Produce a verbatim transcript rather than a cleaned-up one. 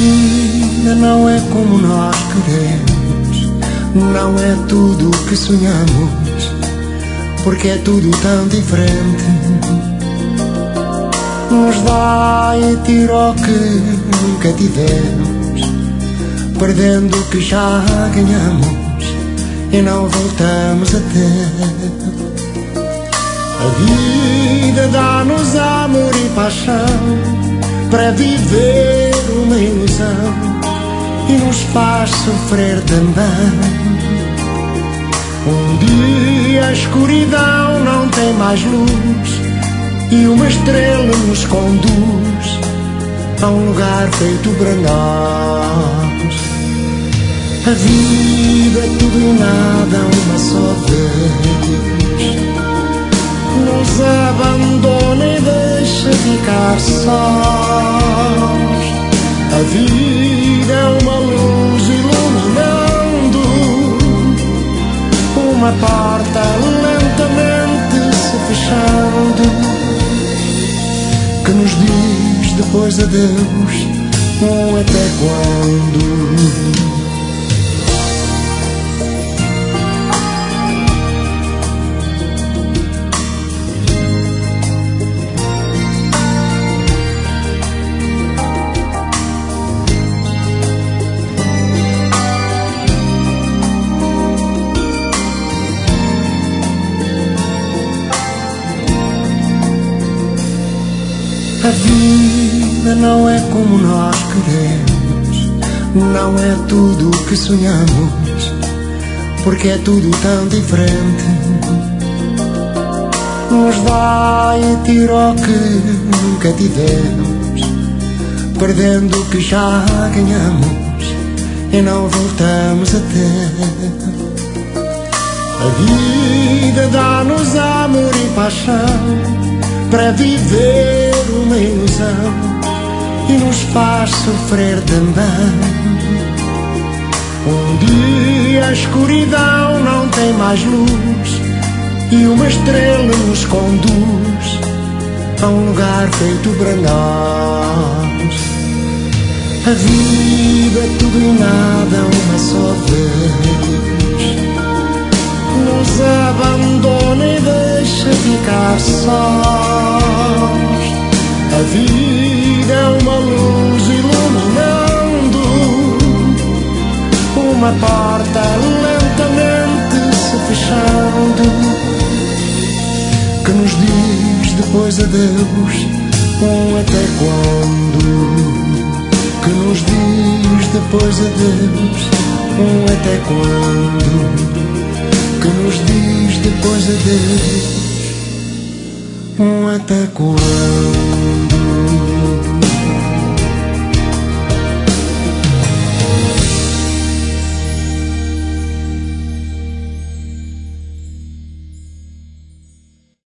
vida não é como nós queremos, não é tudo o que sonhamos, porque é tudo tão diferente. Nos dá e tira o que nunca tivemos, perdendo o que já ganhamos e não voltamos a ter. A vida dá-nos amor e paixão para viver uma ilusão e nos faz sofrer também. Um dia a escuridão não tem mais luz e uma estrela nos conduz a um lugar feito para nós. A vida é tudo e nada uma só vez, nos abandona e deixa ficar sós. A vida é uma luz iluminando uma porta lentamente se fechando, que nos diz depois adeus, um até quando. A vida não é como nós queremos, não é tudo o que sonhamos, porque é tudo tão diferente. Nos dá e tira o que nunca tivemos, perdendo o que já ganhamos e não voltamos a ter. A vida dá-nos amor e paixão para viver uma ilusão e nos faz sofrer também. Um dia a escuridão não tem mais luz e uma estrela nos conduz a um lugar feito para nós. A vida é tudo e nada uma só vez, nos abandona e deixa ficar sós. A vida é uma luz iluminando uma porta lentamente se fechando, que nos diz depois adeus, um até quando. Que nos diz depois adeus, um até quando. Que nos diz depois adeus, um até quando.